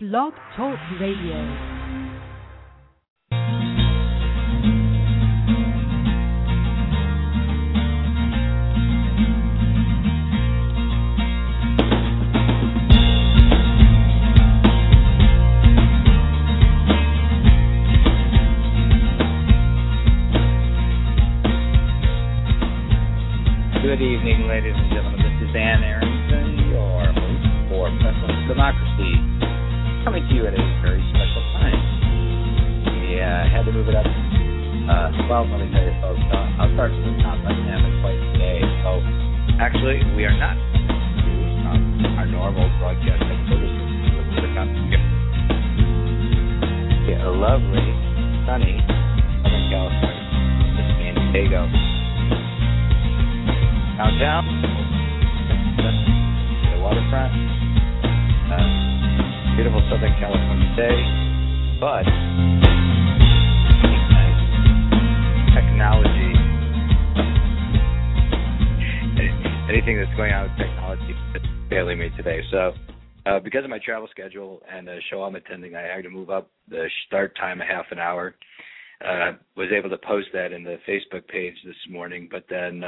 Blog Talk Radio. Good evening, ladies and gentlemen. This is Dan Aronson, your host for Press on Democracy, coming to you at a very special time. We had to move it up. Well, let me tell you, folks, I'll start from the top. I have it twice today. So, actually, we are not our normal broadcast headquarters. A lovely, sunny Southern California, San Diego. Downtown, the waterfront, beautiful Southern California day, but technology, anything that's going on with technology is failing me today. So because of my travel schedule and the show I'm attending, I had to move up the start time a half an hour. Was able to post that in the Facebook page this morning, but then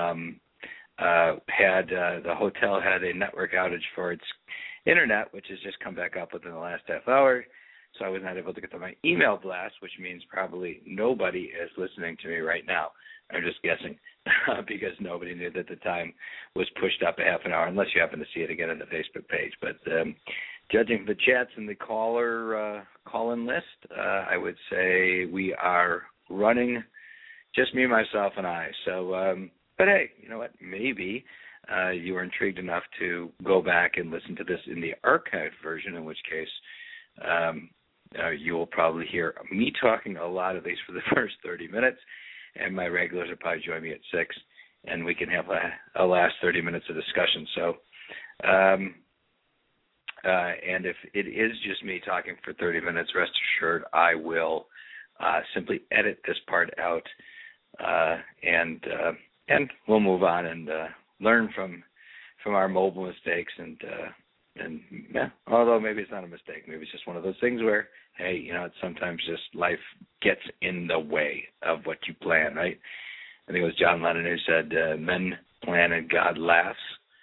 the hotel had a network outage for its internet, which has just come back up within the last half hour. So I was not able to get to my email blast, which means probably nobody is listening to me right now. I'm just guessing because nobody knew that the time was pushed up a half an hour, unless you happen to see it again on the Facebook page. But judging from the chats and the call-in list, I would say we are running just me, myself, and I. So, but hey, you know what? Maybe you were intrigued enough to go back and listen to this in the archived version, in which case you will probably hear me talking a lot, at least for the first 30 minutes, and my regulars will probably join me at 6, and we can have a last 30 minutes of discussion. So, and if it is just me talking for 30 minutes, rest assured I will simply edit this part out and we'll move on and learn from our mobile mistakes and yeah, although maybe it's not a mistake, maybe it's just one of those things where, hey, you know, it's sometimes just life gets in the way of what you plan, right? I think it was John Lennon who said, "Men plan and God laughs."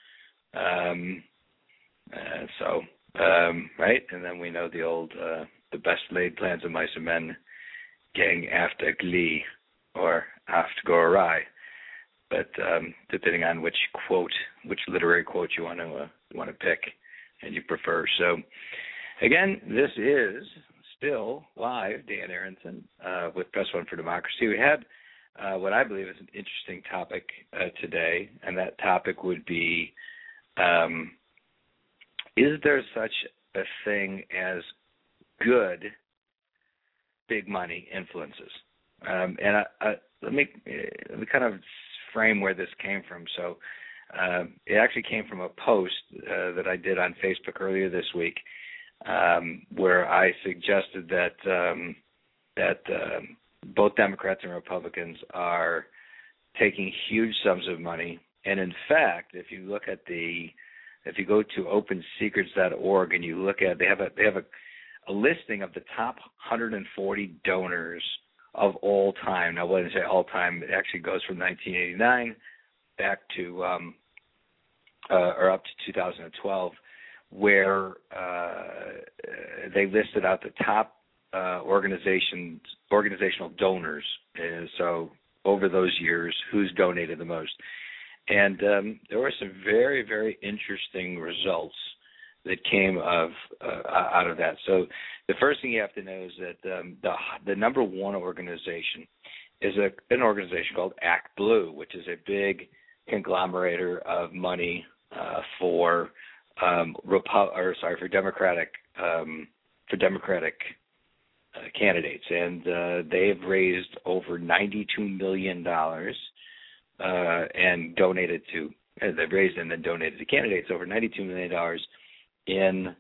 Right, and then we know the old, the best laid plans of mice and men gang after glee or after go awry. But depending on which literary quote you want to pick and you prefer. So, again, this is still live, Dan Aronson, with Press One for Democracy. We had what I believe is an interesting topic today, and that topic would be, is there such a thing as good big money influences? And let me kind of frame where this came from. So it actually came from a post that I did on Facebook earlier this week, where I suggested that both Democrats and Republicans are taking huge sums of money, and in fact, if you go to OpenSecrets.org and you look at, they have a listing of the top 140 donors of all time. Now, when I say all time, it actually goes from 1989 back to or up to 2012, where they listed out the top organizational donors. So over those years, who's donated the most, and there were some very, very interesting results that came out of that. So the first thing you have to know is that the number one organization is an organization called Act Blue, which is a big conglomerator of money for Democratic candidates, and they've raised over $92 million and donated to. They've raised and then donated to candidates over $92 million in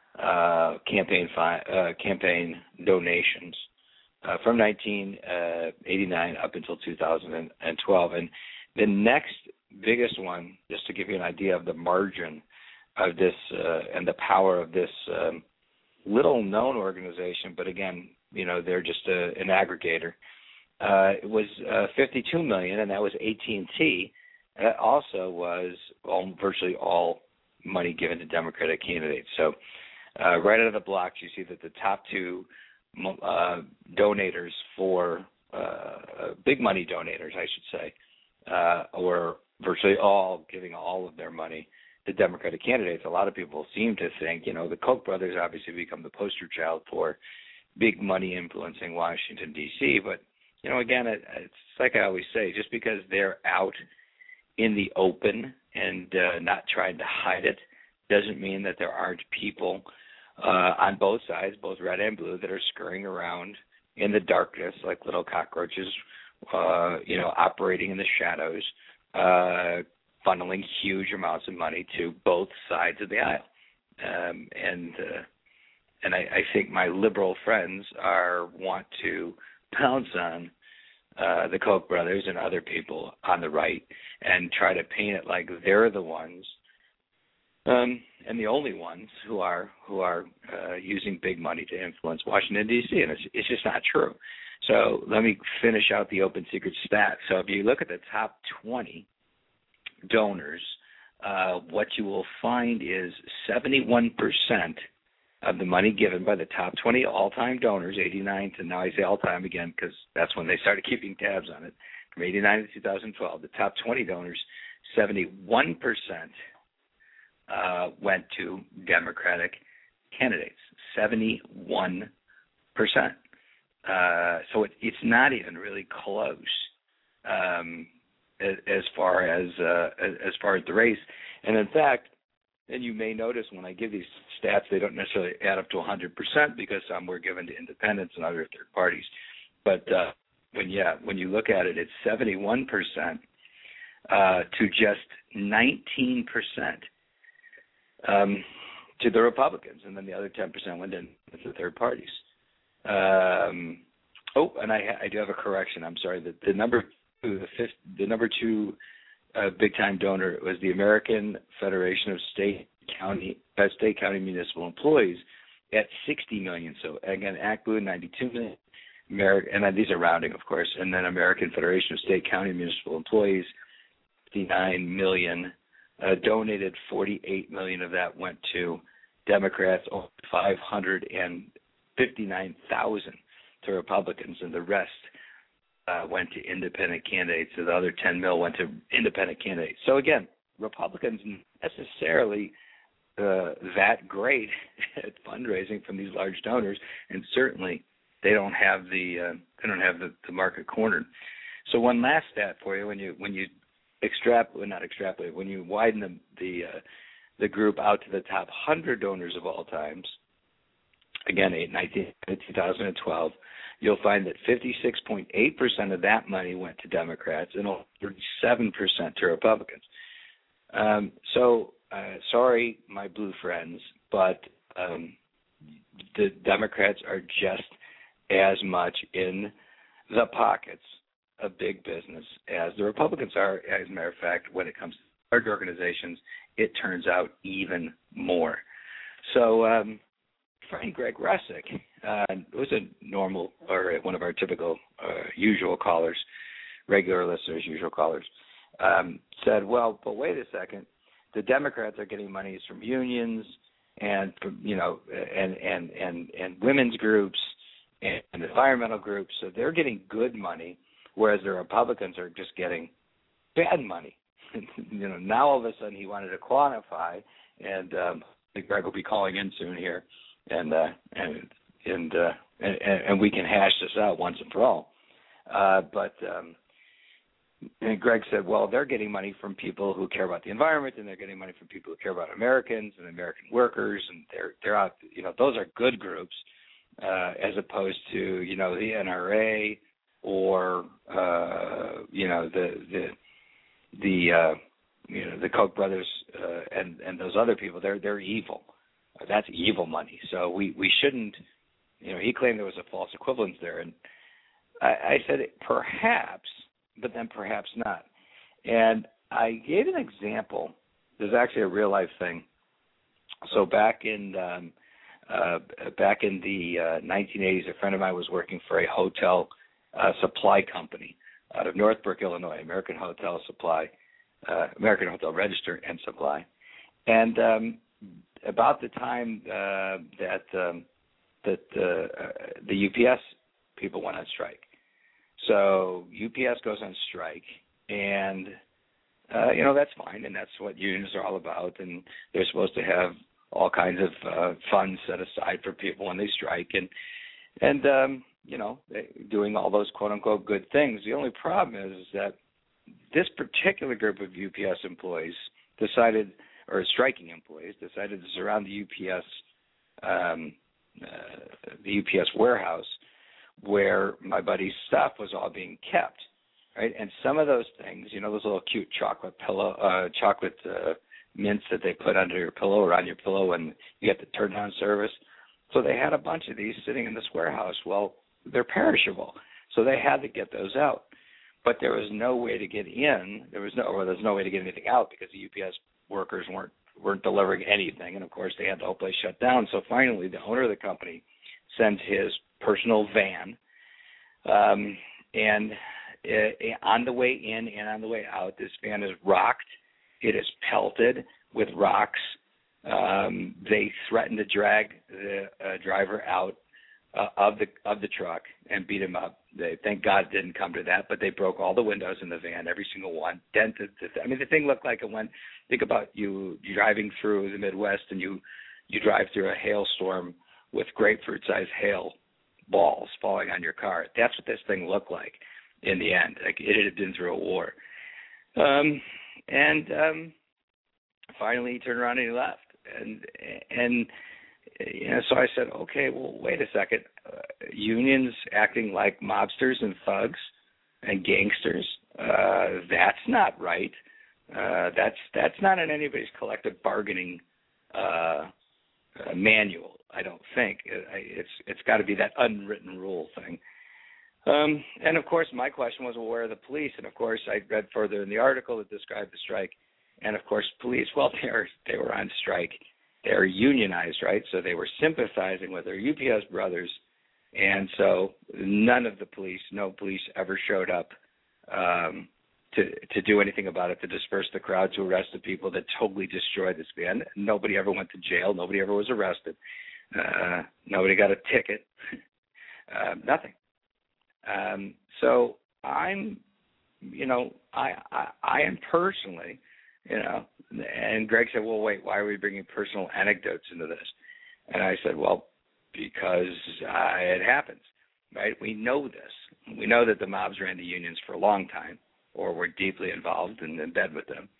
campaign donations from 1989 up until 2012. And the next biggest one, just to give you an idea of the margin of this and the power of this little known organization, but again, they're just an aggregator. It was $52 million, and that was AT&T. That also was virtually all money given to Democratic candidates. So right out of the blocks, you see that the top two donators for big money donators, I should say, were virtually all giving all of their money to Democratic candidates. A lot of people seem to think, the Koch brothers obviously become the poster child for big money influencing Washington, D.C., but again, it's like I always say, just because they're out in the open and not trying to hide it doesn't mean that there aren't people on both sides, both red and blue, that are scurrying around in the darkness like little cockroaches, operating in the shadows, funneling huge amounts of money to both sides of the aisle. And I think my liberal friends want to pounce on the Koch brothers and other people on the right and try to paint it like they're the ones and the only ones who are using big money to influence Washington, D.C., and it's just not true. So let me finish out the open secret stat. So if you look at the top 20 donors, what you will find is 71% of the money given by the top 20 all-time donors, 89 to now I say all-time again because that's when they started keeping tabs on it, from 89 to 2012, the top 20 donors, 71% went to Democratic candidates, 71%. So it's not even really close as far as the race. And in fact, and you may notice when I give these stats, they don't necessarily add up to 100% because some were given to independents and other third parties. But when you look at it, it's 71% to just 19% to the Republicans, and then the other 10% went in to the third parties. And I do have a correction. I'm sorry. The number two big time donor was the American Federation of State County Municipal Employees at $60 million. So again, ACBU $92 million. And then these are rounding, of course. And then American Federation of State County Municipal Employees, $59 million. Donated $48 million of that went to Democrats, 559,000 to Republicans, and the rest went to independent candidates. So the other 10 mil went to independent candidates. So again, Republicans necessarily that great at fundraising from these large donors, and certainly they don't have the market cornered. So one last stat for you: when you when you widen the group out to the top 100 donors of all times, again, 2012, you'll find that 56.8% of that money went to Democrats and only 37% to Republicans. Sorry, my blue friends, but the Democrats are just as much in the pockets of big business as the Republicans are. As a matter of fact, when it comes to large organizations, it turns out even more. So, friend Greg Russick, who's a normal or one of our typical usual callers, regular listeners, usual callers, said, "Well, but wait a second. The Democrats are getting monies from unions and from, and women's groups and environmental groups, so they're getting good money, whereas the Republicans are just getting bad money." Now all of a sudden he wanted to quantify, and I think Greg will be calling in soon here, and we can hash this out once and for all. And Greg said, well, they're getting money from people who care about the environment, and they're getting money from people who care about Americans and American workers, and they're out. Those are good groups, as opposed to the NRA or the Koch brothers and those other people. They're evil. That's evil money. So we shouldn't. He claimed there was a false equivalence there, and I said perhaps, but then perhaps not. And I gave an example. There's actually a real life thing. So back in back in the 1980s, a friend of mine was working for a hotel supply company out of Northbrook, Illinois, American Hotel Register and Supply. And about the time that the UPS people went on strike. So UPS goes on strike, and that's fine, and that's what unions are all about, and they're supposed to have all kinds of funds set aside for people when they strike, and doing all those quote-unquote good things. The only problem is that this particular group of UPS employees striking employees decided to surround the UPS warehouse where my buddy's stuff was all being kept, right? And some of those things, those little cute chocolate mints that they put under your pillow or on your pillow when you get the turn-down service. So they had a bunch of these sitting in this warehouse. Well, they're perishable, so they had to get those out. But there was no way to get in. There's no way to get anything out because the UPS workers weren't delivering anything, and of course they had the whole place shut down. So finally, the owner of the company sends his personal van, and on the way in and on the way out, this van is rocked. It is pelted with rocks. They threatened to drag the driver out of the truck and beat him up. Thank God it didn't come to that, but they broke all the windows in the van, every single one, dented. The thing looked like it went. Think about you driving through the Midwest and you drive through a hailstorm with grapefruit-sized hail balls falling on your car. That's what this thing looked like in the end. Like it had been through a war. Finally he turned around and he left. And so I said, okay, well, wait a second. Unions acting like mobsters and thugs and gangsters, that's not right. That's not in anybody's collective bargaining manual, I don't think. It's got to be that unwritten rule thing. And, of course, my question was, well, where are the police? And, of course, I read further in the article that described the strike. And, of course, police, well, they were on strike. They were unionized, right? So they were sympathizing with their UPS brothers. And so no police ever showed up to do anything about it, to disperse the crowd, to arrest the people that totally destroyed this van. Nobody ever went to jail. Nobody ever was arrested. Nobody got a ticket. Nothing. So I'm, I am personally, and Greg said, well, wait, why are we bringing personal anecdotes into this? And I said, well, because it happens, right? We know this. We know that the mobs ran the unions for a long time or were deeply involved and in bed with them.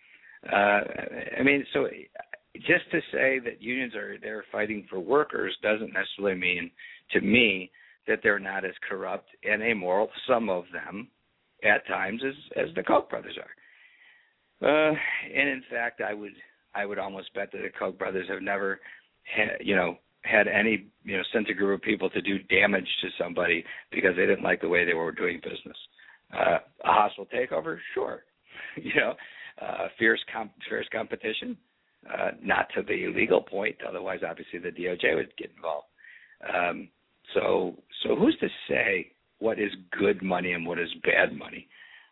So just to say that unions are there fighting for workers doesn't necessarily mean, to me, that they're not as corrupt and immoral, some of them, at times, as the Koch brothers are. And in fact, I would almost bet that the Koch brothers have never had any sent a group of people to do damage to somebody because they didn't like the way they were doing business. A hostile takeover, sure. Fierce competition, not to the illegal point. Otherwise, obviously, the DOJ would get involved. So who's to say what is good money and what is bad money?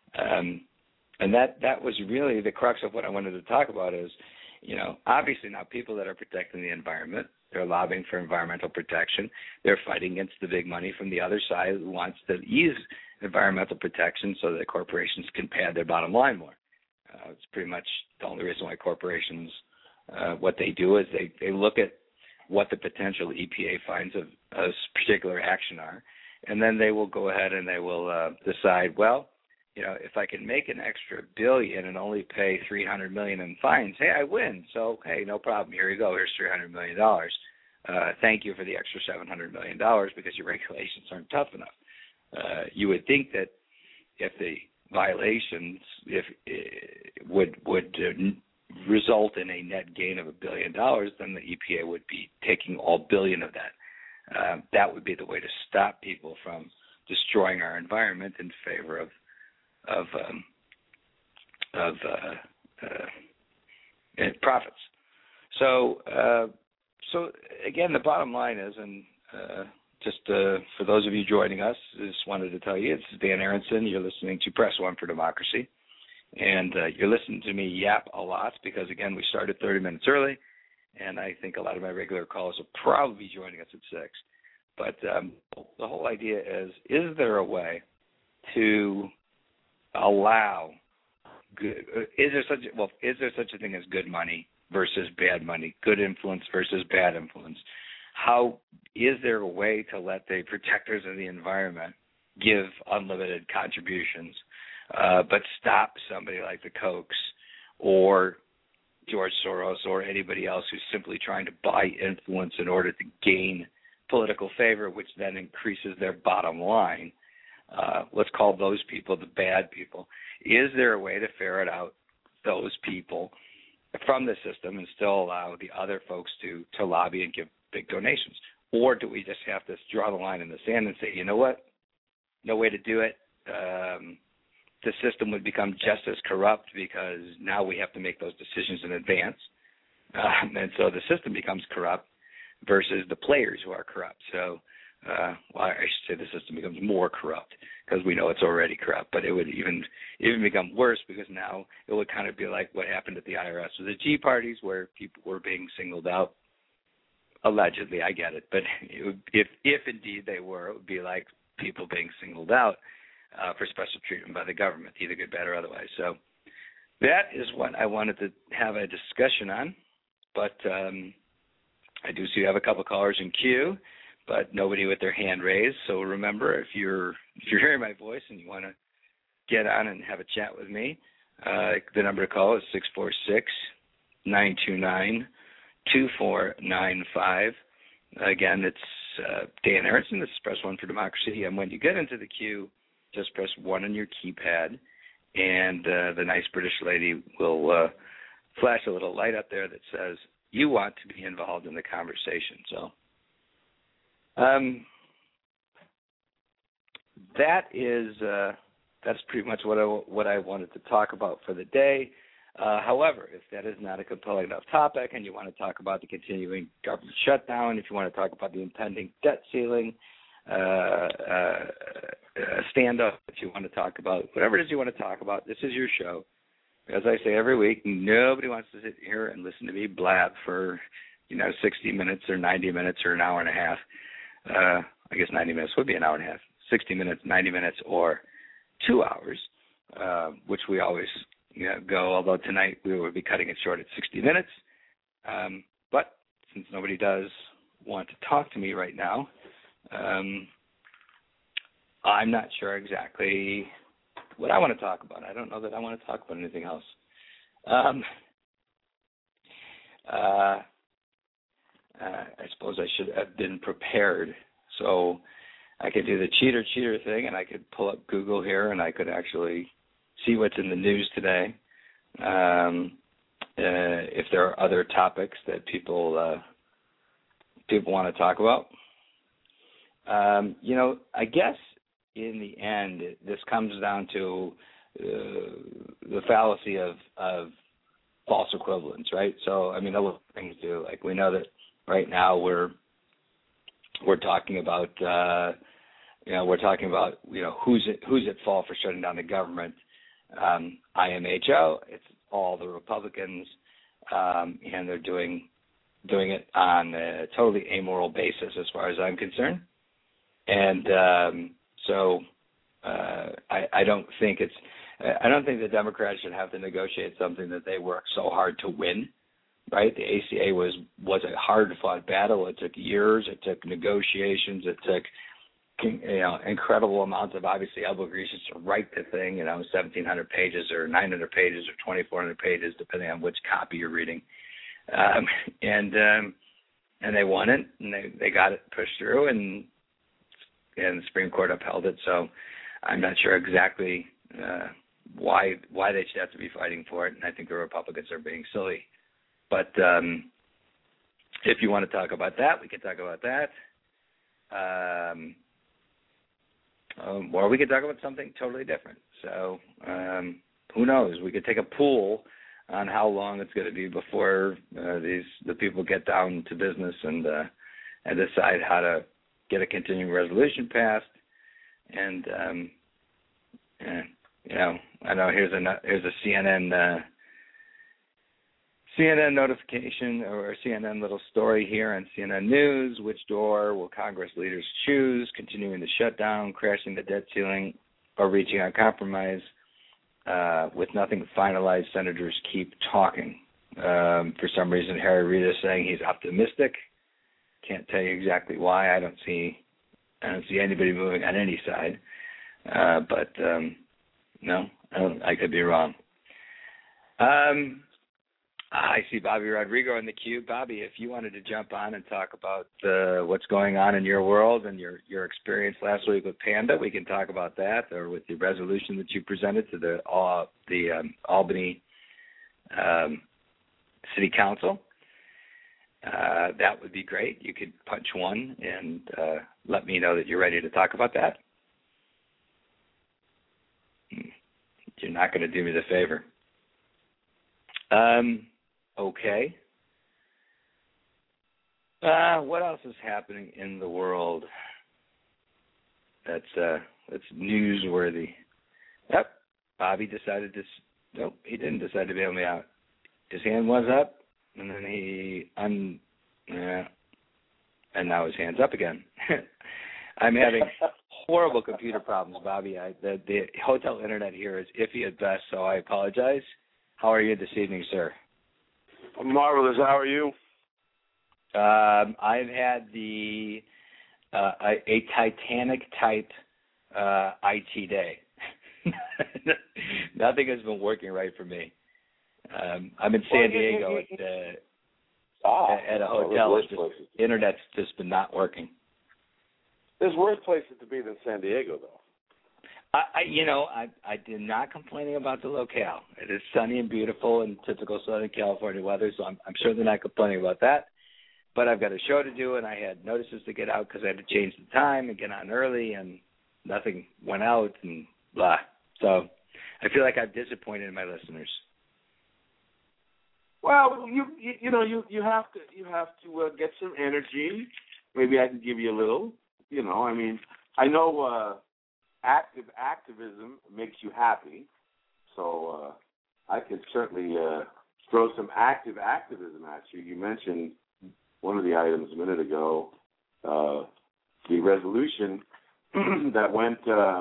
And that was really the crux of what I wanted to talk about is, obviously now people that are protecting the environment, they're lobbying for environmental protection. They're fighting against the big money from the other side who wants to ease environmental protection so that corporations can pad their bottom line more. It's pretty much the only reason why corporations, what they do is they look at what the potential EPA finds of a particular action are, and then they will go ahead and they will decide, well, if I can make an extra $1 billion and only pay $300 million in fines, hey, I win. So, hey, no problem. Here you go. Here's $300 million. Thank you for the extra $700 million because your regulations aren't tough enough. You would think that if the violations would result in a net gain of $1 billion, then the EPA would be taking all $1 billion of that. That would be the way to stop people from destroying our environment in favor of profits. So So again, the bottom line is, and just for those of you joining us, I just wanted to tell you, it's Dan Aronson. You're listening to Press One for Democracy. And you're listening to me yap a lot because, again, we started 30 minutes early, and I think a lot of my regular callers will probably be joining us at 6. But the whole idea is there a way to allow good – is there such a thing as good money versus bad money, good influence versus bad influence? How is there a way to let the protectors of the environment give unlimited contributions, but stop somebody like the Kochs or George Soros or anybody else who's simply trying to buy influence in order to gain political favor, which then increases their bottom line? Let's call those people the bad people. Is there a way to ferret out those people from the system and still allow the other folks to lobby and give big donations? Or do we just have to draw the line in the sand and say, you know what, no way to do it? The system would become just as corrupt because now we have to make those decisions in advance. And so the system becomes corrupt versus the players who are corrupt. So, I should say the system becomes more corrupt because we know it's already corrupt, but it would even become worse because now it would kind of be like what happened at the IRS with the G parties where people were being singled out. Allegedly, I get it, but if indeed they were, it would be like people being singled out for special treatment by the government, either good, bad, or otherwise. So that is what I wanted to have a discussion on. But I do see you have a couple callers in queue, but nobody with their hand raised. So remember, if you're hearing my voice and you want to get on and have a chat with me, the number to call is 646-929-2495. Again, it's Dan Aronson. This is Press One for Democracy. And when you get into the queue, just press 1 on your keypad, and the nice British lady will flash a little light up there that says you want to be involved in the conversation. So that's pretty much what I wanted to talk about for the day. However, if that is not a compelling enough topic and you want to talk about the continuing government shutdown, if you want to talk about the impending debt ceiling, stand-up, if you want to talk about whatever it is you want to talk about, this is your show. As I say every week, nobody wants to sit here and listen to me blab for 60 minutes or 90 minutes or an hour and a half. I guess 90 minutes would be an hour and a half. 60 minutes, 90 minutes, or 2 hours, which we always go, although tonight we will be cutting it short at 60 minutes. But since nobody does want to talk to me right now, I'm not sure exactly what I want to talk about. I don't know that I want to talk about anything else. I suppose I should have been prepared. So I could do the cheater thing, and I could pull up Google here, and I could actually see what's in the news today. If there are other topics that people want to talk about. I guess in the end, this comes down to the fallacy of false equivalence, right? So, there are things to do. Like we know that right now we're talking about who's at fault for shutting down the government. IMHO, it's all the Republicans, and they're doing it on a totally amoral basis as far as I'm concerned. And I don't think the Democrats should have to negotiate something that they worked so hard to win, right? The ACA was a hard-fought battle. It took years. It took negotiations. It took incredible amounts of obviously elbow greases to write the thing. 1,700 pages or 900 pages or 2,400 pages, depending on which copy you're reading. And they won it, and they got it pushed through, and the Supreme Court upheld it. So I'm not sure exactly why they should have to be fighting for it, and I think the Republicans are being silly. But if you want to talk about that, we can talk about that. Or we could talk about something totally different. So who knows? We could take a poll on how long it's going to be before the people get down to business and decide how to get a continuing resolution passed. And I know here's a CNN notification or a CNN little story here on CNN News. Which door will Congress leaders choose? Continuing the shutdown, crashing the debt ceiling, or reaching a compromise? With nothing finalized, senators keep talking. For some reason, Harry Reid is saying he's optimistic. Can't tell you exactly why. I don't see anybody moving on any side. But no, I could be wrong. I see Bobby Rodrigo in the queue. Bobby, if you wanted to jump on and talk about what's going on in your world and your experience last week with Panda, we can talk about that, or with the resolution that you presented to the Albany City Council. That would be great. You could punch one and let me know that you're ready to talk about that. You're not going to do me the favor. Okay. What else is happening in the world that's newsworthy? Yep. Bobby decided to. Nope, he didn't decide to bail me out. His hand was up, and then and now his hand's up again. I'm having horrible computer problems, Bobby. The hotel internet here is iffy at best, so I apologize. How are you this evening, sir? Marvelous. How are you? I've had a Titanic type IT day. Nothing has been working right for me. I'm in San Diego at a hotel. Internet's just been not working. There's worse places to be than San Diego, though. I did not complaining about the locale. It is sunny and beautiful and typical Southern California weather, so I'm sure they're not complaining about that. But I've got a show to do, and I had notices to get out because I had to change the time and get on early, and nothing went out, and blah. So I feel like I've disappointed my listeners. Well, you have to get some energy. Maybe I can give you a little. I know. Active activism makes you happy, so I could certainly throw some active activism at you. You mentioned one of the items a minute ago, the resolution that went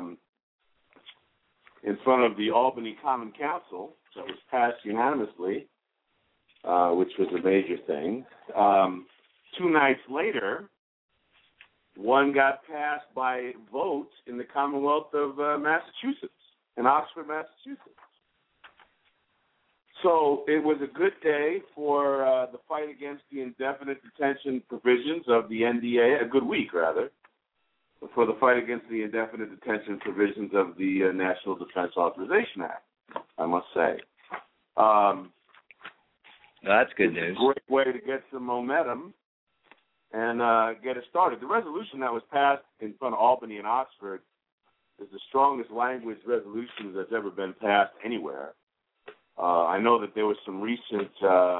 in front of the Albany Common Council that was passed unanimously, which was a major thing. 2 nights later, one got passed by vote in the Commonwealth of Massachusetts, in Oxford, Massachusetts. So it was a good day for the fight against the indefinite detention provisions of the NDA, a good week, rather, for the fight against the indefinite detention provisions of the National Defense Authorization Act, I must say. That's good news. A great way to get some momentum and get it started. The resolution that was passed in front of Albany and Oxford is the strongest language resolution that's ever been passed anywhere. I know that there was some recent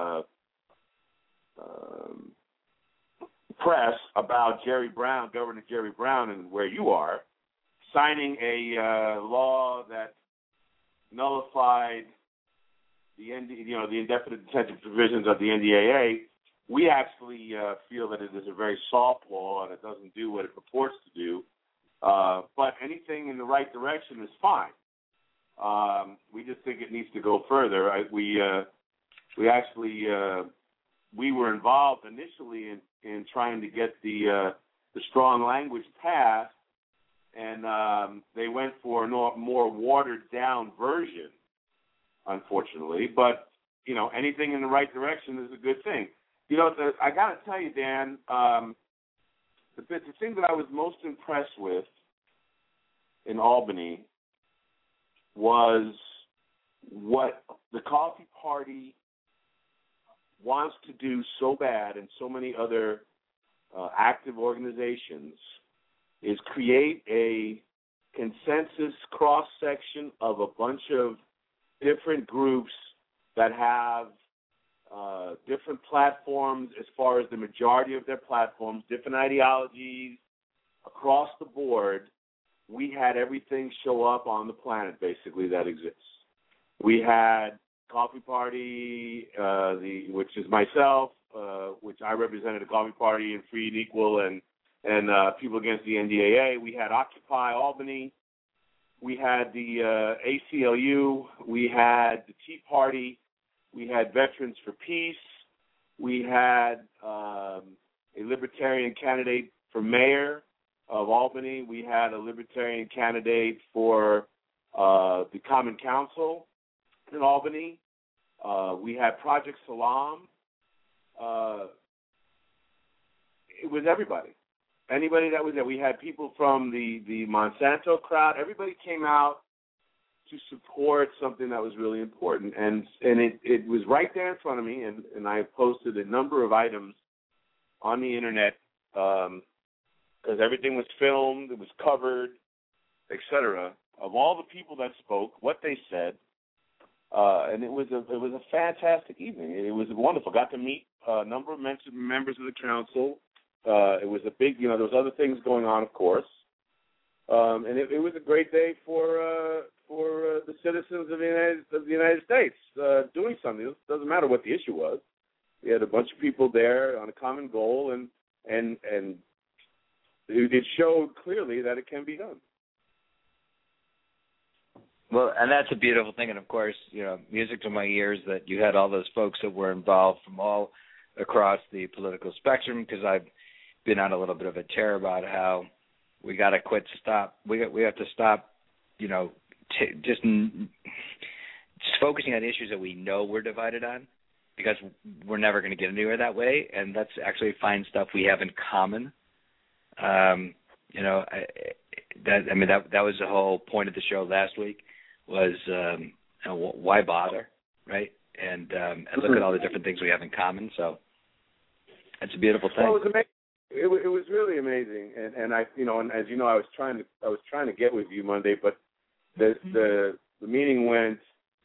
press about Governor Jerry Brown, and where you are, signing a law that nullified the indefinite detention provisions of the NDAA. We actually feel that it is a very soft law and it doesn't do what it purports to do. But anything in the right direction is fine. We just think it needs to go further. We were involved initially in trying to get the strong language passed, and they went for a more watered down version, unfortunately. But anything in the right direction is a good thing. I got to tell you, Dan, the thing that I was most impressed with in Albany was what the Coffee Party wants to do so bad, and so many other active organizations, is create a consensus cross-section of a bunch of different groups that have different platforms as far as the majority of their platforms, different ideologies across the board. We had everything show up on the planet, basically, that exists. We had Coffee Party, which is myself, which I represented the Coffee Party and Free and Equal and People Against the NDAA. We had Occupy Albany. We had the ACLU. We had the Tea Party. We had Veterans for Peace. We had a libertarian candidate for mayor of Albany. We had a libertarian candidate for the Common Council in Albany. We had Project Salam. It was everybody. Anybody that was there. We had people from the Monsanto crowd. Everybody came out to support something that was really important. And it was right there in front of me, and I posted a number of items on the Internet because everything was filmed, it was covered, etc., of all the people that spoke, what they said. And it was a fantastic evening. It was wonderful. Got to meet a number of members of the council. It was a big, there was other things going on, of course. And it was a great day for the citizens of the United States doing something. It doesn't matter what the issue was. We had a bunch of people there on a common goal, and it showed clearly that it can be done. Well, and that's a beautiful thing, and of course, music to my ears that you had all those folks that were involved from all across the political spectrum, because I've been on a little bit of a tear about how we got to we have to stop, just focusing on issues that we know we're divided on, because we're never going to get anywhere that way, and let's actually find stuff we have in common. That was the whole point of the show last week. Was why bother, right? And look at all the different things we have in common. So it's a beautiful thing. Well, it was amazing. It was really amazing, and I, and as you know, I was trying to get with you Monday, but the meeting went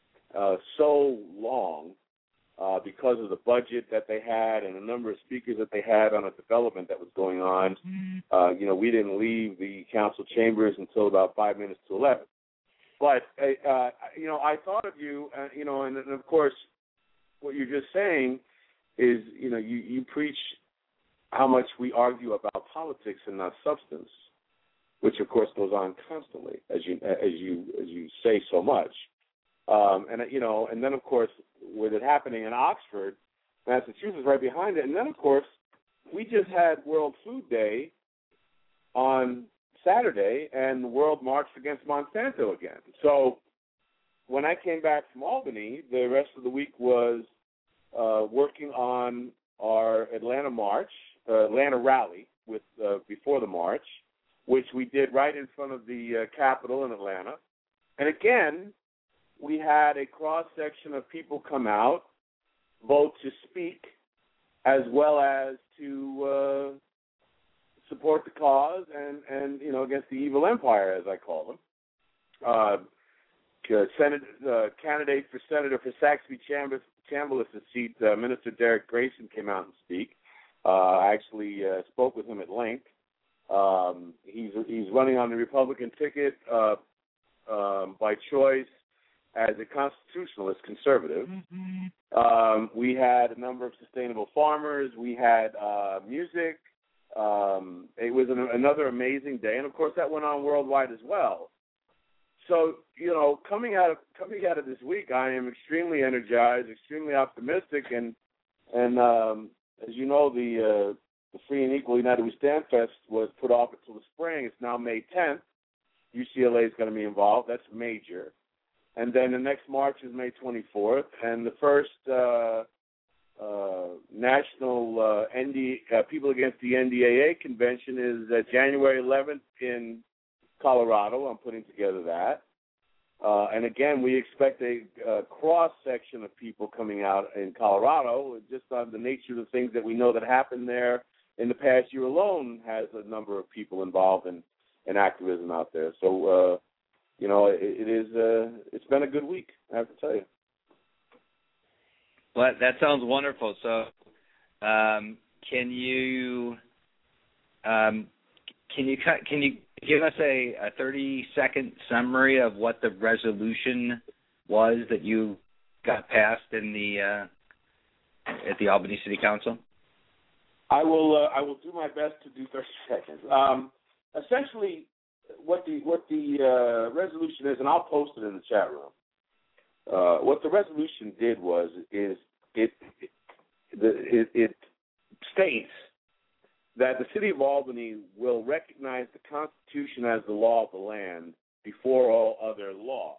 so long because of the budget that they had and the number of speakers that they had on a development that was going on. We didn't leave the council chambers until about 5 minutes to 11. But, I thought of you, and of course, what you're just saying is, you preach how much we argue about politics and not substance, which, of course, goes on constantly, as you say so much. And then, of course, with it happening in Oxford, Massachusetts, right behind it. And then, of course, we just had World Food Day on Saturday, and the world marched against Monsanto again. So when I came back from Albany, the rest of the week was working on our Atlanta rally before the march, which we did right in front of the Capitol in Atlanta. And again, we had a cross-section of people come out, both to speak as well as to support the cause and against the evil empire, as I call them. Candidate for senator for Saxby Chambliss' seat, Minister Derek Grayson, came out and speak. I actually spoke with him at length. He's running on the Republican ticket by choice as a constitutionalist conservative. We had a number of sustainable farmers. We had music. It was another amazing day, and of course that went on worldwide as well. So coming out of this week, I am extremely energized, extremely optimistic, and as you know, the Free and Equal United We Stand Fest was put off until the spring. It's now May 10th. UCLA is going to be involved. That's major. And then the next march is May 24th, and the first national People Against the NDAA convention is January 11th in Colorado. I'm putting together that. And again, we expect a cross-section of people coming out in Colorado, just on the nature of the things that we know that happened there in the past year alone has a number of people involved in activism out there. So, it's been a good week, I have to tell you. Well, that sounds wonderful. So, can you give us a 30-second summary of what the resolution was that you got passed in the at the Albany City Council? I will do my best to do 30 seconds. Essentially, what the resolution is, and I'll post it in the chat room. What the resolution did was it states that the city of Albany will recognize the Constitution as the law of the land before all other laws.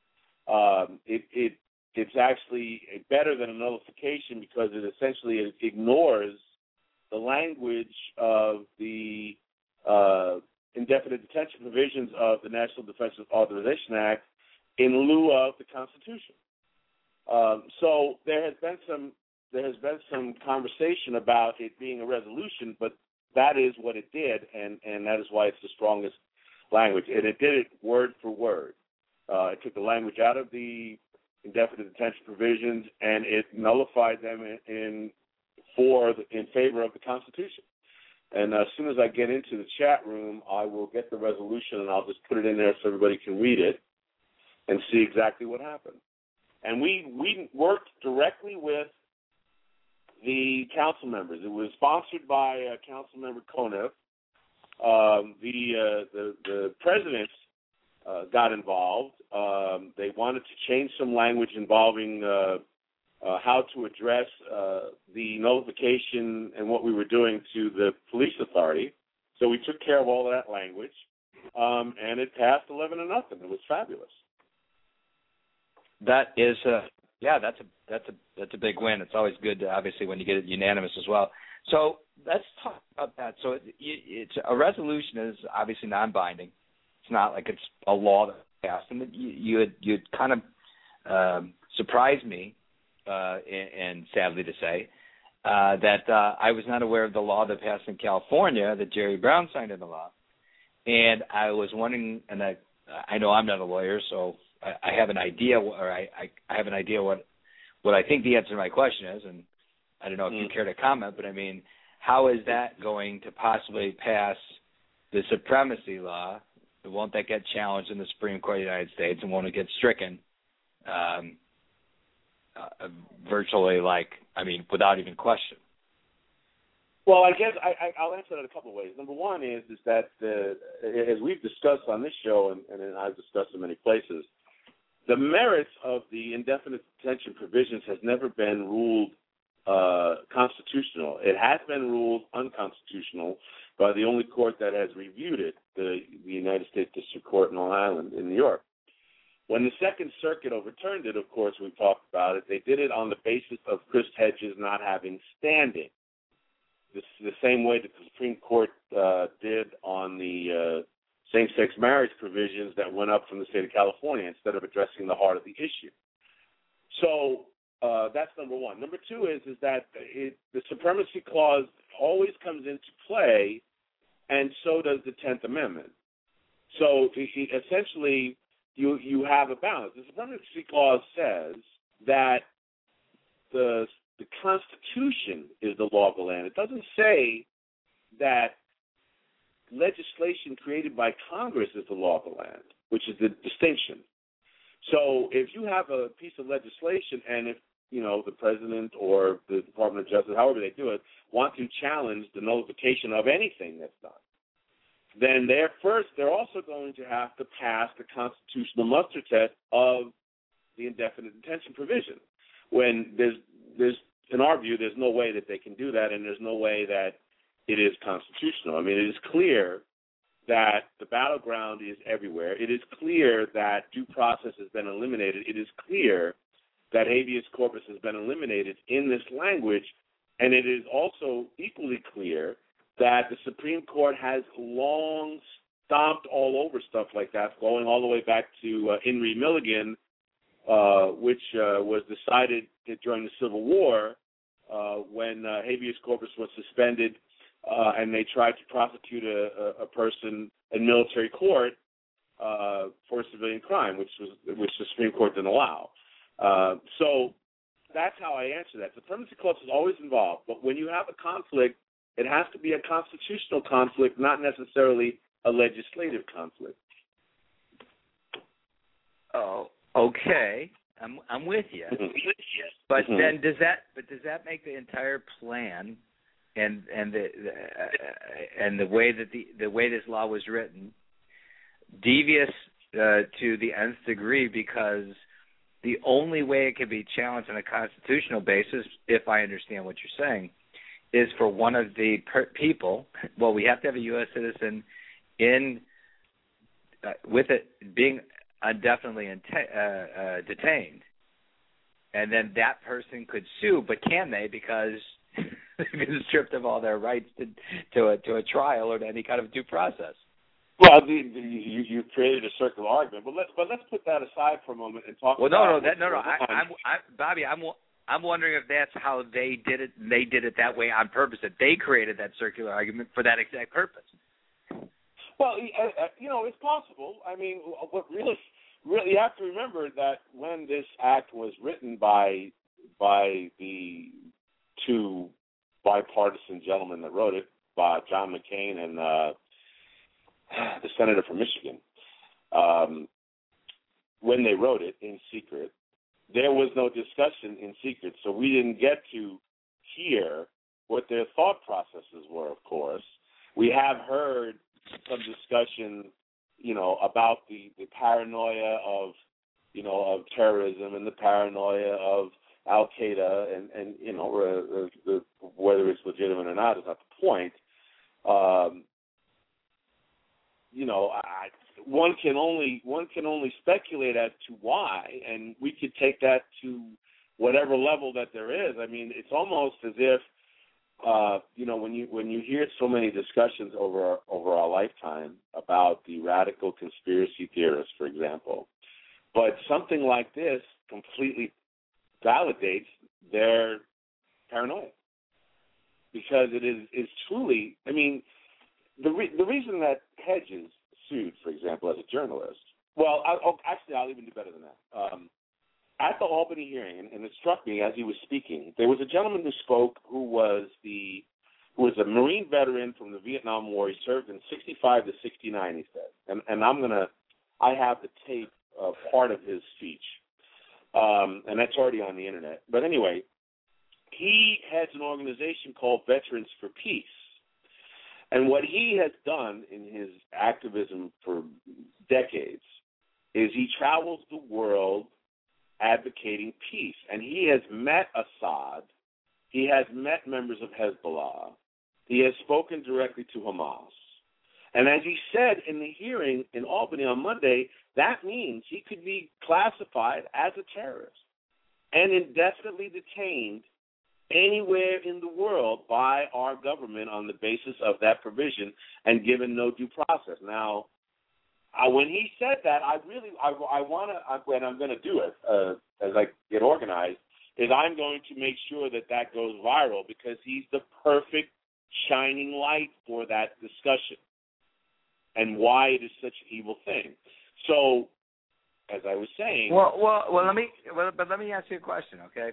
It's actually better than a nullification because it essentially ignores the language of the indefinite detention provisions of the National Defense Authorization Act in lieu of the Constitution. So there has been some conversation about it being a resolution, but that is what it did, and that is why it's the strongest language. And it did it word for word. It took the language out of the indefinite detention provisions, and it nullified them in favor of the Constitution. And as soon as I get into the chat room, I will get the resolution, and I'll just put it in there so everybody can read it and see exactly what happened. And we worked directly with the council members. It was sponsored by Councilmember Konev. The president got involved. They wanted to change some language involving how to address the notification and what we were doing to the police authority. So we took care of all of that language, and it passed 11-0. It was fabulous. That is, that's a big win. It's always good, obviously, when you get it unanimous as well. So let's talk about that. So it's a resolution is obviously non-binding. It's not like it's a law that passed, and you'd kind of surprised me, and sadly to say, that I was not aware of the law that passed in California that Jerry Brown signed into law, and I was wondering, and I know I'm not a lawyer, so I have an idea, or I have an idea what I think the answer to my question is, and I don't know if you care to comment, but I mean, how is that going to possibly pass the supremacy law? Won't that get challenged in the Supreme Court of the United States, and won't it get stricken virtually, without even question? Well, I guess I'll answer that a couple of ways. Number one is that, as we've discussed on this show, and I've discussed in many places, the merits of the indefinite detention provisions has never been ruled constitutional. It has been ruled unconstitutional by the only court that has reviewed it, the United States District Court in Long Island in New York. When the Second Circuit overturned it, of course, we talked about it, they did it on the basis of Chris Hedges not having standing. This is the same way that the Supreme Court did on the same-sex marriage provisions that went up from the state of California instead of addressing the heart of the issue. So that's number one. Number two is that the Supremacy Clause always comes into play, and so does the 10th Amendment. So essentially, you have a balance. The Supremacy Clause says that the Constitution is the law of the land. It doesn't say that legislation created by Congress is the law of the land, which is the distinction. So if you have a piece of legislation and if, the president or the Department of Justice, however they do it, want to challenge the nullification of anything that's done, then they're also going to have to pass the constitutional muster test of the indefinite detention provision. When there's in our view, there's no way that they can do that, and there's no way that it is constitutional. I mean, it is clear that the battleground is everywhere. It is clear that due process has been eliminated. It is clear that habeas corpus has been eliminated in this language, and it is also equally clear that the Supreme Court has long stomped all over stuff like that, going all the way back to In re Milligan, which was decided during the Civil War when habeas corpus was suspended and they tried to prosecute a person in military court for a civilian crime, which the Supreme Court didn't allow. So that's how I answer that. The permanency clause is always involved, but when you have a conflict, it has to be a constitutional conflict, not necessarily a legislative conflict. Oh, okay. I'm with you. But then does that make the entire plan and the way that the way this law was written devious to the nth degree, because the only way it can be challenged on a constitutional basis, if I understand what you're saying, is for one of the people. Well, we have to have a U.S. citizen in with it being indefinitely detained, and then that person could sue. But can they? Because they've been stripped of all their rights to a trial or to any kind of due process. Well, you created a circular argument, but let's put that aside for a moment and talk. Well, no. Bobby, I'm wondering if that's how they did it. They did it that way on purpose. That they created that circular argument for that exact purpose. Well, it's possible. I mean, what really, you have to remember that when this act was written by the two bipartisan gentlemen that wrote it, by John McCain and the senator from Michigan, when they wrote it in secret, there was no discussion in secret, so we didn't get to hear what their thought processes were, of course. We have heard some discussion, about the paranoia of terrorism and the paranoia of Al-Qaeda and whether it's legitimate or not is not the point. One can only speculate as to why, and we could take that to whatever level that there is. I mean, it's almost as if when you hear so many discussions over our lifetime about the radical conspiracy theorists, for example, but something like this completely validates their paranoia, because it is truly. I mean, the reason that Hedges sued, for example, as a journalist. Well, I'll even do better than that. At the Albany hearing, and it struck me as he was speaking, there was a gentleman who spoke who was a Marine veteran from the Vietnam War. He served in 65 to 69, he said. And I have the tape of part of his speech, and that's already on the internet. But anyway, he heads an organization called Veterans for Peace. And what he has done in his activism for decades is he travels the world advocating peace. And he has met Assad. He has met members of Hezbollah. He has spoken directly to Hamas. And as he said in the hearing in Albany on Monday, that means he could be classified as a terrorist and indefinitely detained anywhere in the world by our government on the basis of that provision and given no due process. Now, when he said that, I want to, and I'm going to do it as I get organized, is I'm going to make sure that goes viral, because he's the perfect shining light for that discussion and why it is such an evil thing. So, as I was saying, let me ask you a question, okay?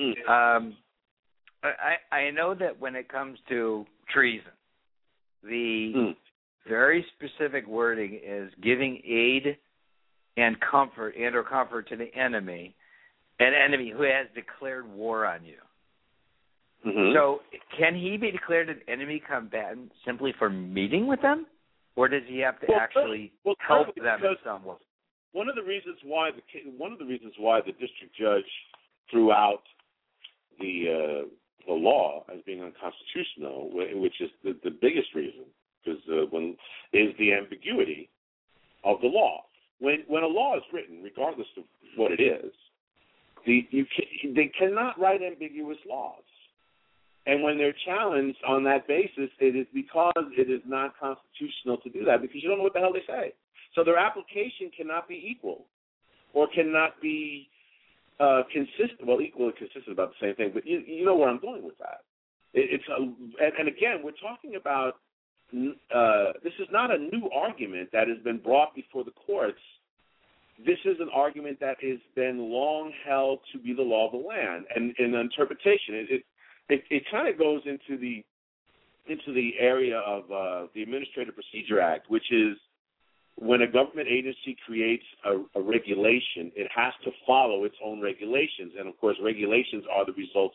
I know that when it comes to treason, the very specific wording is giving aid and comfort to the enemy, an enemy who has declared war on you. Mm-hmm. So can he be declared an enemy combatant simply for meeting with them, or does he have to actually help them in some way? One of the reasons why the district judge threw out the law as being unconstitutional, which is the biggest reason, because is the ambiguity of the law. When a law is written, regardless of what it is, they cannot write ambiguous laws. And when they're challenged on that basis, it is because it is not constitutional to do that, because you don't know what the hell they say. So their application cannot be equal, or cannot be consistent. Well, equal and consistent about the same thing, but you know where I'm going with that. And again, we're talking about this is not a new argument that has been brought before the courts this is an argument that has been long held to be the law of the land, and in interpretation, it kind of goes into the area of the Administrative Procedure Act, which is when a government agency creates a regulation, it has to follow its own regulations, and of course, regulations are the results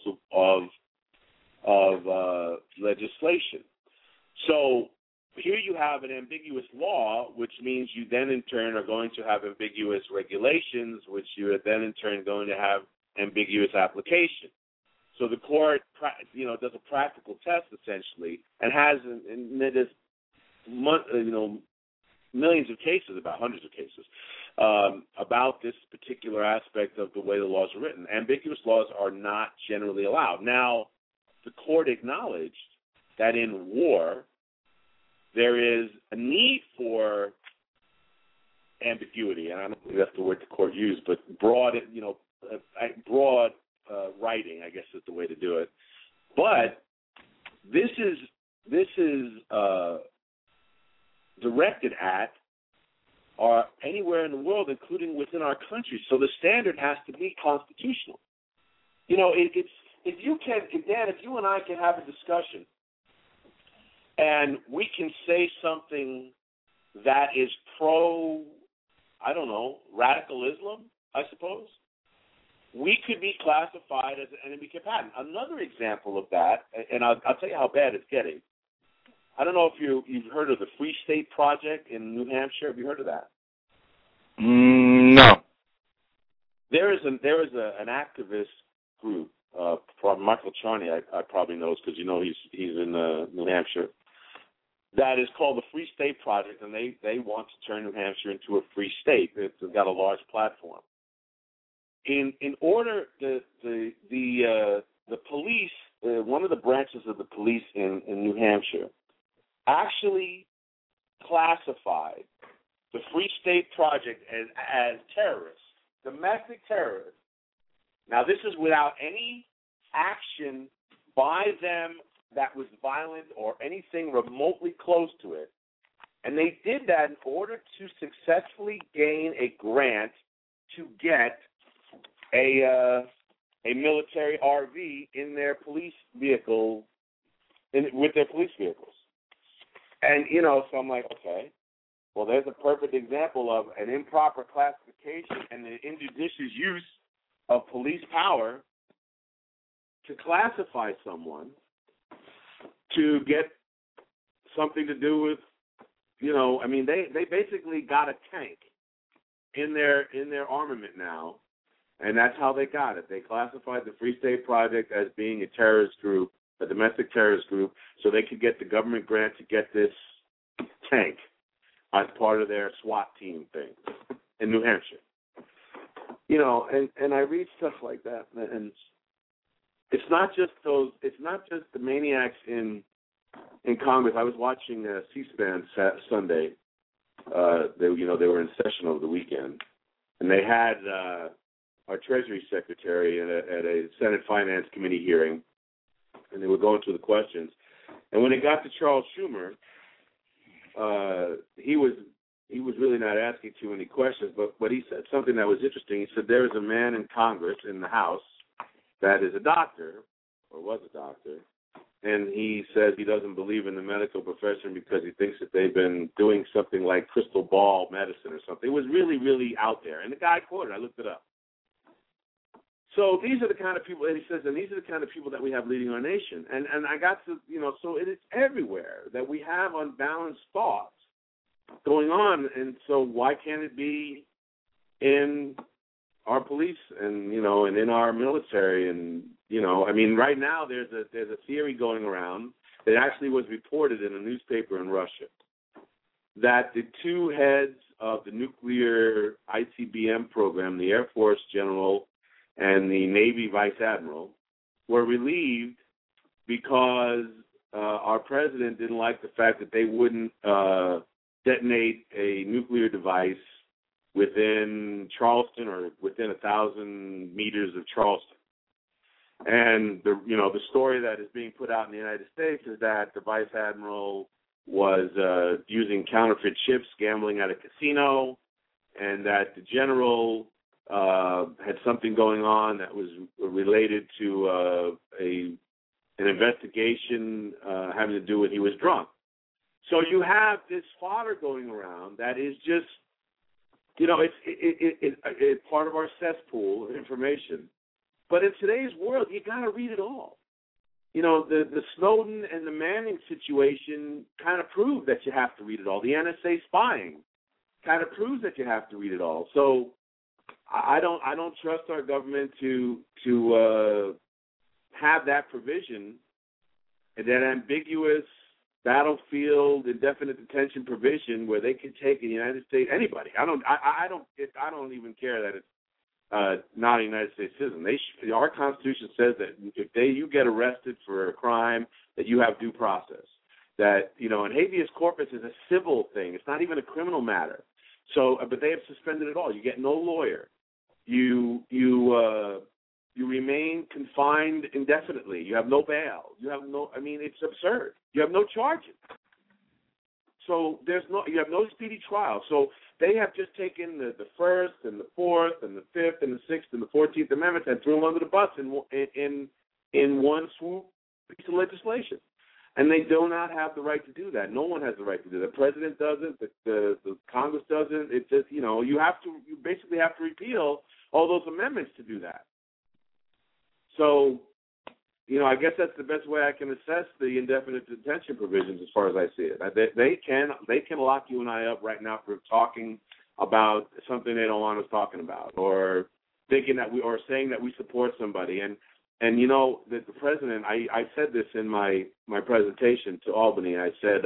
of legislation. So here you have an ambiguous law, which means you then in turn are going to have ambiguous regulations, which you are then in turn going to have ambiguous application. So the court, does a practical test essentially, and has millions of cases, about hundreds of cases, about this particular aspect of the way the laws are written. Ambiguous laws are not generally allowed. Now, the court acknowledged that in war, there is a need for ambiguity, and I don't think that's the word the court used, but broad writing, I guess, is the way to do it. But this is directed at anywhere in the world, including within our country. So the standard has to be constitutional. If you and I can have a discussion, and we can say something that is radical Islam, I suppose, we could be classified as an enemy combatant. Another example of that, and I'll tell you how bad it's getting. I don't know if you've heard of the Free State Project in New Hampshire. Have you heard of that? No. There is an activist group. Michael Charney, I probably knows because he's in New Hampshire. That is called the Free State Project, and they want to turn New Hampshire into a free state. It's got a large platform. In order, the police, one of the branches of the police in New Hampshire, actually classified the Free State Project as terrorists, domestic terrorists. Now, this is without any action by them that was violent or anything remotely close to it. And they did that in order to successfully gain a grant to get a military RV in their police vehicle, with their police vehicles. And, so I'm like, okay, well, there's a perfect example of an improper classification and an injudicious use of police power to classify someone to get something to do with, they basically got a tank in their armament now, and that's how they got it. They classified the Free State Project as being a terrorist group, a domestic terrorist group, so they could get the government grant to get this tank as part of their SWAT team thing in New Hampshire. And I read stuff like that, and it's not just the maniacs in Congress. I was watching C-SPAN Sunday. They were in session over the weekend, and they had our Treasury Secretary at a Senate Finance Committee hearing, and they were going through the questions. And when it got to Charles Schumer, he was really not asking too many questions, but he said something that was interesting. He said there is a man in Congress, in the House, that is a doctor, or was a doctor, and he says he doesn't believe in the medical profession because he thinks that they've been doing something like crystal ball medicine or something. It was really, really out there. And the guy quoted, I looked it up. So these are the kind of people, and he says, and these are the kind of people that we have leading our nation. And I got to, so it is everywhere that we have unbalanced thoughts going on. And so why can't it be in our police and, and in our military? And, right now there's a theory going around that actually was reported in a newspaper in Russia that the two heads of the nuclear ICBM program, the Air Force general and the Navy Vice Admiral, were relieved because our president didn't like the fact that they wouldn't detonate a nuclear device within Charleston or within 1,000 meters of Charleston. And the story that is being put out in the United States is that the Vice Admiral was using counterfeit chips, gambling at a casino, and that the general had something going on that was related to an investigation having to do with he was drunk. So you have this fodder going around that is just, it's part of our cesspool of information. But in today's world, you got to read it all. The Snowden and the Manning situation kind of prove that you have to read it all. The NSA spying kind of proves that you have to read it all. So I don't trust our government to have that provision, that ambiguous battlefield indefinite detention provision where they can take in the United States anybody. I don't even care that it's not a United States citizen. Our Constitution says that if you get arrested for a crime, that you have due process. That and habeas corpus is a civil thing. It's not even a criminal matter. So, but they have suspended it all. You get no lawyer. You remain confined indefinitely. You have no bail. You have no. I mean, it's absurd. You have no charges. So you have no speedy trial. So they have just taken the First and the Fourth and the Fifth and the Sixth and the 14th Amendments and threw them under the bus in one swoop piece of legislation. And they do not have the right to do that. No one has the right to do that. The president doesn't. The Congress doesn't. It's just you basically have to repeal all those amendments to do that. So, I guess that's the best way I can assess the indefinite detention provisions as far as I see it. They can lock you and I up right now for talking about something they don't want us talking about, or thinking that or saying that we support somebody. And that the president, I said this in my presentation to Albany. I said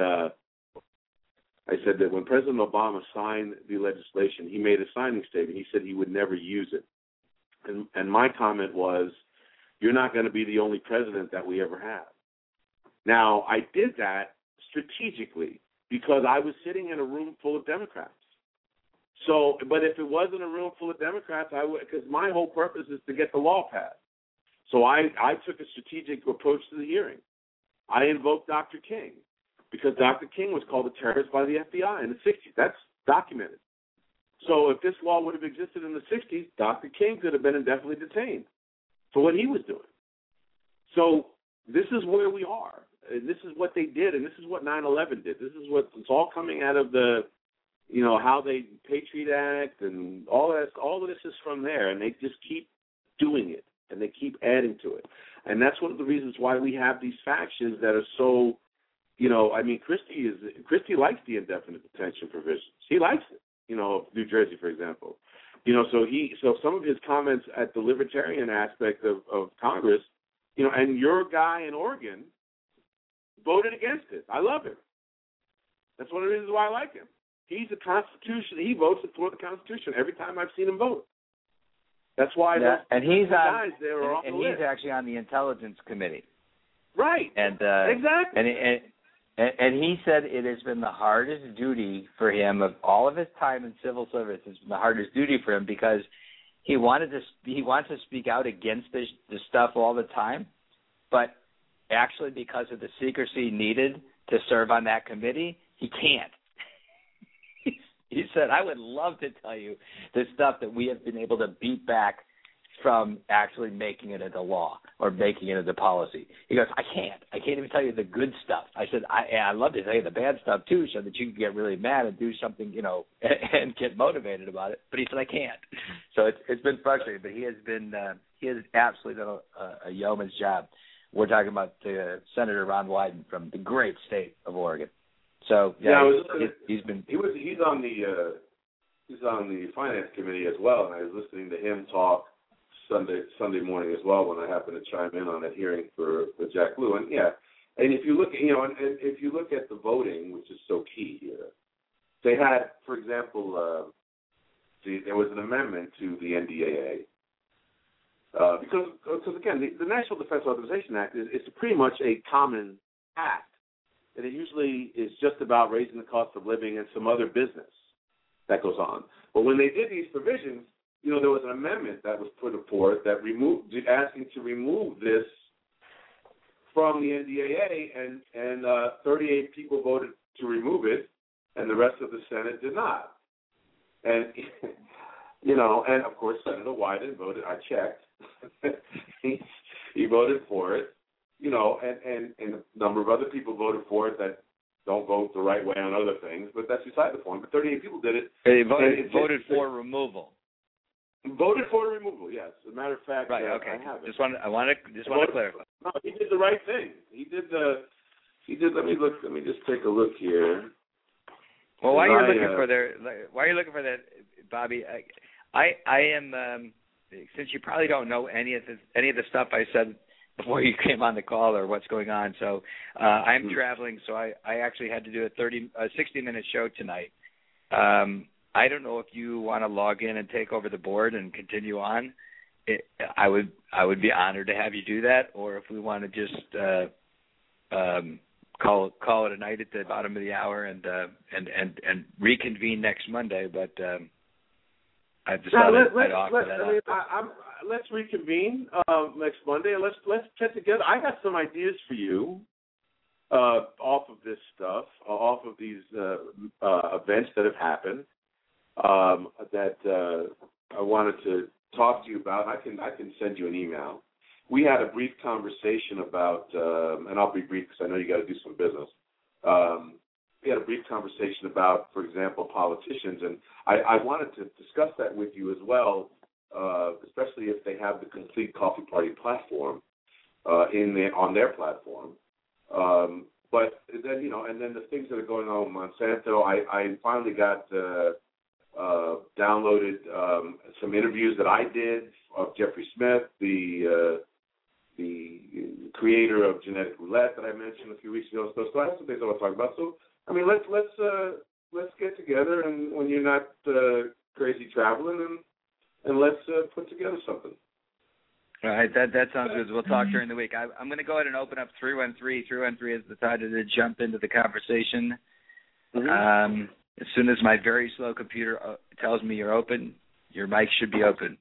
that when President Obama signed the legislation, he made a signing statement. He said he would never use it. And my comment was, you're not going to be the only president that we ever have. Now, I did that strategically because I was sitting in a room full of Democrats. So, but if it wasn't a room full of Democrats, I would, because my whole purpose is to get the law passed. So I took a strategic approach to the hearing. I invoked Dr. King because Dr. King was called a terrorist by the FBI in the 60s. That's documented. So if this law would have existed in the 60s, Dr. King could have been indefinitely detained for what he was doing. So this is where we are. And this is what they did, and this is what 9/11 did. This is it's all coming out of the, how they Patriot Act and all that. All of this is from there, and they just keep doing it, and they keep adding to it. And that's one of the reasons why we have these factions that are so, Christie likes the indefinite detention provisions. He likes it, New Jersey, for example. So some of his comments at the libertarian aspect of Congress, and your guy in Oregon voted against it. I love him. That's one of the reasons why I like him. He's a Constitution. He votes for the Constitution every time I've seen him vote. That's why. Yeah, and he's guys there are and he's actually on the Intelligence Committee. Right. And exactly. And he said it has been the hardest duty for him of all of his time in civil service. It's been the hardest duty for him because he wants to speak out against this stuff all the time, but actually because of the secrecy needed to serve on that committee, he can't. He said, I would love to tell you the stuff that we have been able to beat back from actually making it into law or making it into policy. He goes, I can't even tell you the good stuff. I said, I'd love to tell you the bad stuff too, so that you can get really mad and do something, and get motivated about it. But he said, I can't. So it's been frustrating, but he has absolutely done a yeoman's job. We're talking about Senator Ron Wyden from the great state of Oregon. So he's on the finance committee as well, and I was listening to him talk Sunday morning as well when I happened to chime in on that hearing for Jack Lew. And if you look if you look at the voting, which is so key here, they had, for example, there was an amendment to the NDAA because again the National Defense Authorization Act is pretty much a common act, and it usually is just about raising the cost of living and some other business that goes on. But when they did these provisions, there was an amendment that was put forth that asking to remove this from the NDAA, and 38 people voted to remove it, and the rest of the Senate did not. And and of course Senator Wyden voted. I checked. he voted for it. And a number of other people voted for it that don't vote the right way on other things, but that's beside the point. But 38 people did it. They voted for removal. Voted for removal, yes. As a matter of fact, right. Okay. I have it. I want to clarify. No, he did the right thing. He did. Let me look. Let me just take a look here. Well, while you're looking for that, Bobby, I am. Since you probably don't know any of the stuff I said before you came on the call or what's going on, so I'm traveling. So I actually had to do a 60-minute show tonight. I don't know if you want to log in and take over the board and continue on. I would be honored to have you do that, or if we want to just call it a night at the bottom of the hour and reconvene next Monday. But I decided I'd offer that up. Let's reconvene next Monday and let's get together. I got some ideas for you off of this stuff, off of these events that have happened. That I wanted to talk to you about. I can send you an email. We had a brief conversation about, and I'll be brief because I know you got to do some business. We had a brief conversation about, for example, politicians, and I wanted to discuss that with you as well, especially if they have the Complete Coffee Party platform on their platform. But then and then the things that are going on with Monsanto, I finally got. Downloaded some interviews that I did of Jeffrey Smith, the creator of Genetic Roulette that I mentioned a few weeks ago. So I have some things I want to talk about. So I mean, let's get together, and when you're not crazy traveling, and let's put together something. All right, that sounds good. We'll talk during the week. I'm going to go ahead and open up 313. 313 has decided to jump into the conversation. Mm-hmm. As soon as my very slow computer tells me you're open, your mic should be open.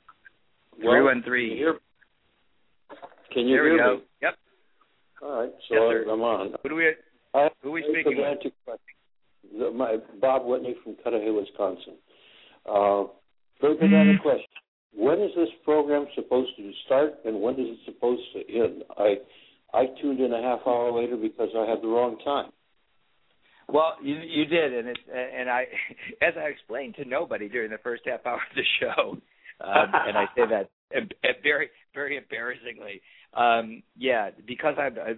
313. Can you hear me? Me? Yep. All right, so yes, I'm on. Who are we speaking with? Bob Whitney from Cudahy, Wisconsin. Very pedantic question. When is this program supposed to start, and when is it supposed to end? I tuned in a half hour later because I had the wrong time. Well, you did, and I, as I explained to nobody during the first half hour of the show, and I say that very, very embarrassingly. Because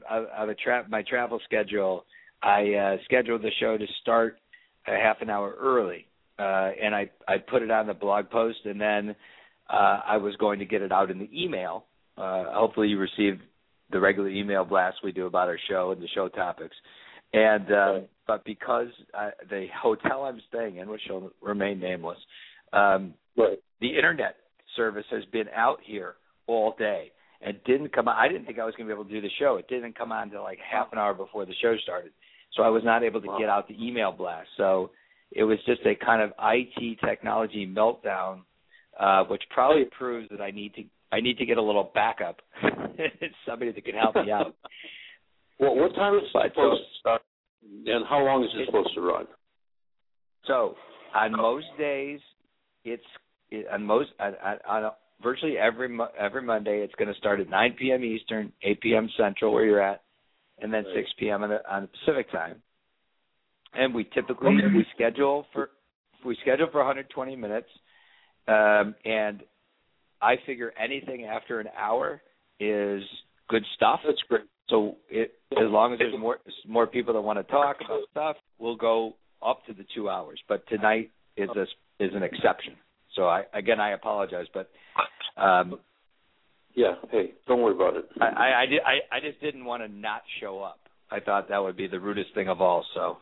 my travel schedule, I scheduled the show to start a half an hour early, and I put it on the blog post, and then I was going to get it out in the email. Hopefully, you received the regular email blast we do about our show and the show topics. And but because the hotel I'm staying in, which shall remain nameless, the internet service has been out here all day and didn't come on. I didn't think I was going to be able to do the show. It didn't come on until like half an hour before the show started, so I was not able to get out the email blast. So it was just a kind of IT technology meltdown, which probably proves that I need to get a little backup, somebody that can help me out. Well, what time is it supposed to start, and how long is it supposed to run? So, on most days, on virtually every Monday, it's going to start at 9 p.m. Eastern, 8 p.m. Central, where you're at, and then 6 p.m. on Pacific time. And we typically schedule for 120 minutes, and I figure anything after an hour is good stuff. That's great. So as long as there's more people that want to talk about stuff, we'll go up to the 2 hours. But tonight is an exception. So I apologize, but hey, don't worry about it. I just didn't want to not show up. I thought that would be the rudest thing of all. So,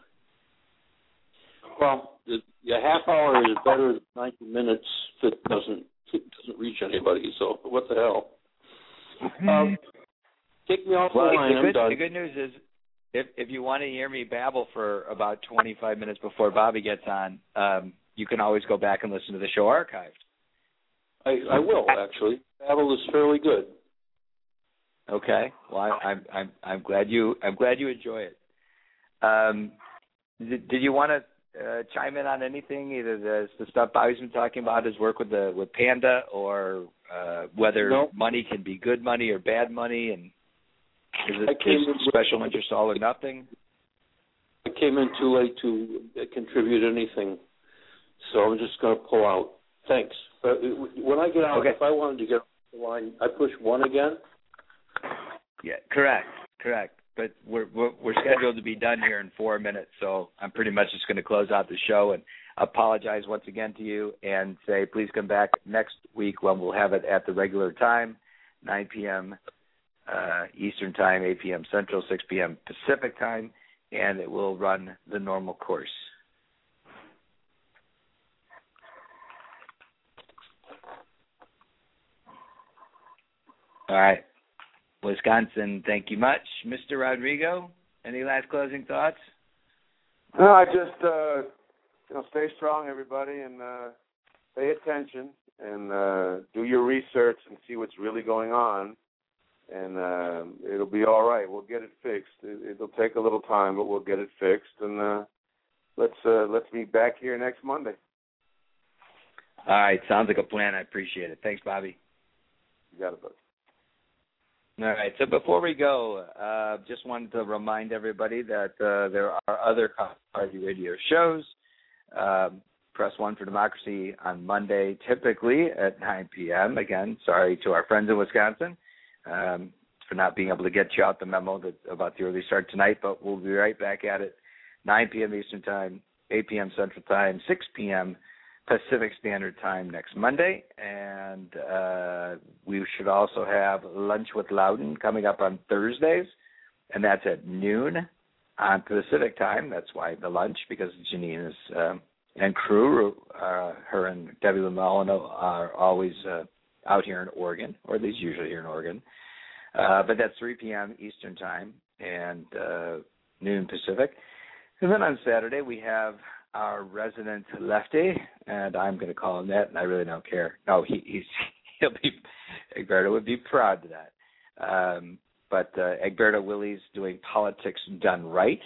well, the half hour is better than 90 minutes if it doesn't reach anybody. So what the hell? Take me off the line. I'm done. The good news is, if you want to hear me babble for about 25 minutes before Bobby gets on, you can always go back and listen to the show archived. I will actually. Babble is fairly good. Okay. Well, I'm glad you enjoy it. Did you want to chime in on anything, either the stuff Bobby's been talking about, his work with Panda, or whether money can be good money or bad money, and is it special interest all or nothing? I came in too late to contribute anything, so I'm just going to pull out. Thanks. But when I get out, if I wanted to get off the line, I push 1 again? Yeah, correct. But we're scheduled to be done here in 4 minutes, so I'm pretty much just going to close out the show and apologize once again to you and say please come back next week when we'll have it at the regular time, 9 p.m. Eastern Time, 8 p.m. Central, 6 p.m. Pacific Time, and it will run the normal course. All right. Wisconsin, thank you much. Mr. Rodrigo, any last closing thoughts? No, I just stay strong, everybody, and pay attention and do your research and see what's really going on, and it'll be all right. We'll get it fixed. It'll take a little time, but we'll get it fixed, and let's meet back here next Monday. All right, sounds like a plan. I appreciate it. Thanks, Bobby. You got it, buddy. All right, so before we go, just wanted to remind everybody that there are other Coffee Party Radio shows. Press 1 for Democracy on Monday, typically at 9 p.m. Again, sorry to our friends in Wisconsin for not being able to get you out the memo about the early start tonight, but we'll be right back at it, 9 p.m. Eastern Time, 8 p.m. Central Time, 6 p.m. Pacific Standard Time next Monday, and we should also have Lunch with Loudon coming up on Thursdays, and that's at noon on Pacific Time. That's why the lunch, because Janine is, and crew, her and Debbie Lamolino are always out here in Oregon, or at least usually here in Oregon. But that's 3 p.m. Eastern Time and noon Pacific. And then on Saturday we have our resident lefty, and I'm going to call him that, and I really don't care. No, he'll be, Egberto would be proud of that. But Egberto Willie's doing Politics Done Right,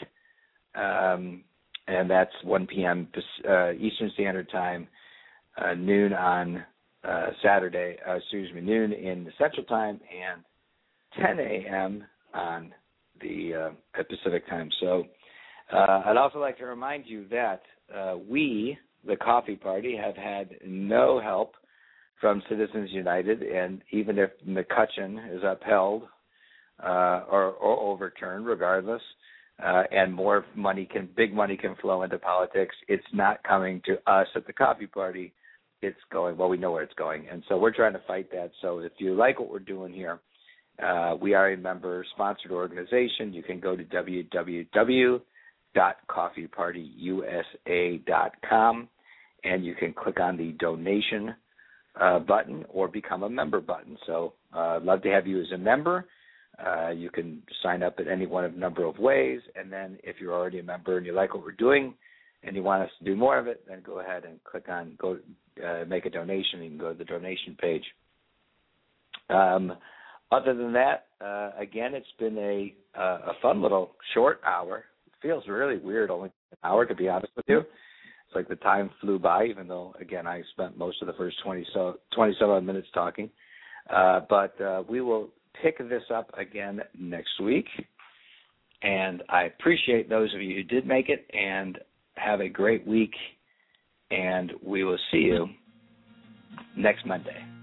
and that's 1 p.m. Eastern Standard Time, noon on Saturday, noon in the Central Time, and 10 a.m. on the Pacific Time. So I'd also like to remind you that we, the Coffee Party, have had no help from Citizens United, and even if McCutcheon is upheld or overturned, regardless, and more money big money can flow into politics, it's not coming to us at the Coffee Party. It's going, well, we know where it's going, and so we're trying to fight that. So if you like what we're doing here, we are a member-sponsored organization. You can go to www.coffeepartyusa.com, and you can click on the donation button or become a member button. So I'd love to have you as a member. You can sign up in any one of a number of ways, and then if you're already a member and you like what we're doing and you want us to do more of it, then go ahead and click on make a donation. You can go to the donation page. Other than that, again, it's been a fun little short hour. It feels really weird, only an hour, to be honest with you. It's like the time flew by, even though, again, I spent most of the first 27 minutes talking. But we will pick this up again next week. And I appreciate those of you who did make it, and have a great week. And we will see you next Monday.